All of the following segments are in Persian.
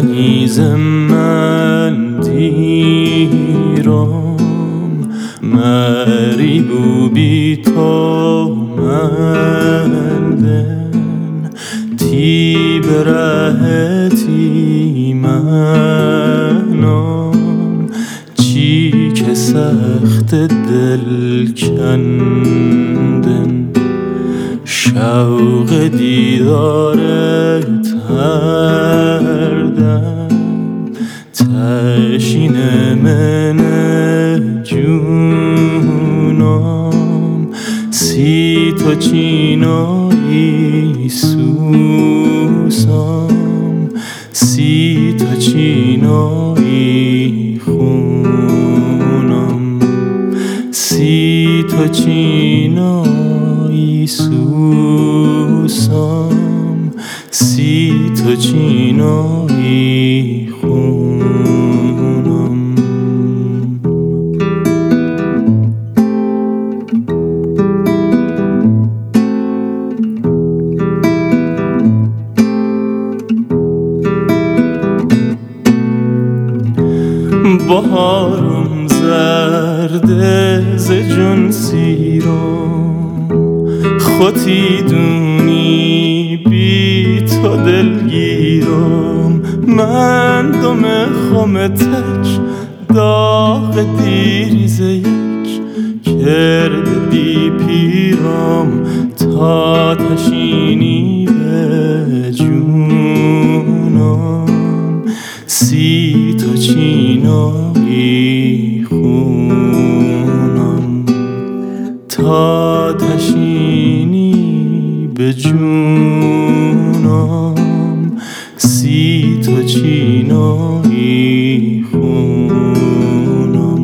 هنیز من دیرم مری بوبی تو مندن تی برهتی منم چی که سخت دل کندن شوق دیدارت هر دم تشین من جونم سی تو چینایی سوسم سی تو چینایی خونم سی تو چینایی سوسم سی تو چینایی خونم بهارم زرده ز جون سیرم خودی دونی بی تو دلگیرم من دم خمتک داغ دیریز یک کرد دی پیرم تا تشینی به جونم سی تو چینایی خونم تا تشینی به جونم سی تو چینایی خونم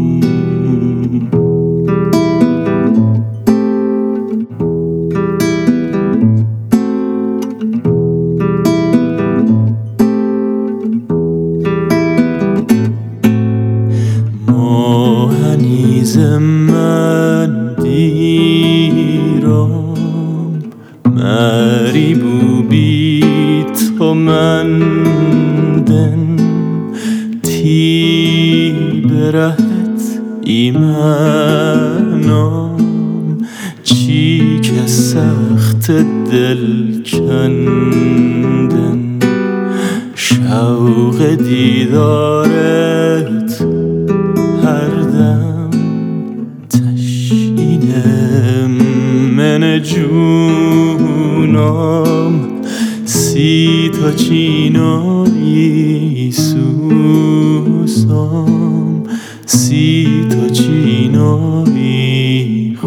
هنیز من دیرم مری بوبی تو مندن تی برهت ایمنم چی که سخت دل کندن شوق دیدارت هر دم تشینم من جونم سی تا چینایی سوسم سی تا چینایی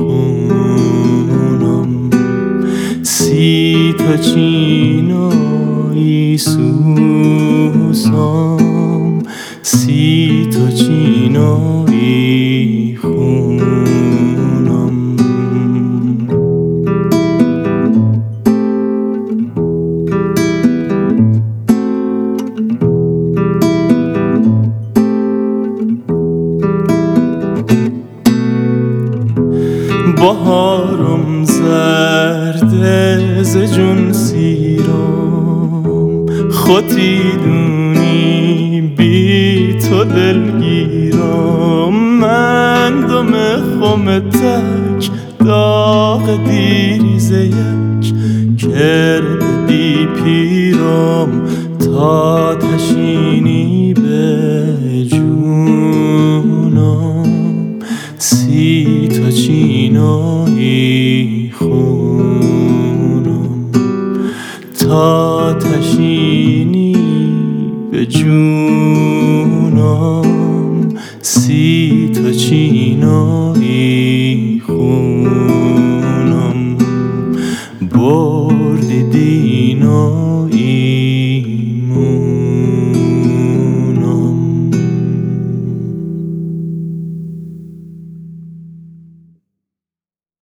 خونم سی تا چینایی سوسم سی تا چینایی خونم بهارم زرده ز جون سیرم خودی دونی بی تو دلگیرم من دم خمتک داغ دیریز یک کرد دی پیرم تا تشینی به جونم سی تا چینایی خونم تا تشینی به جونم سی تا چینایی خونم بردی دینایی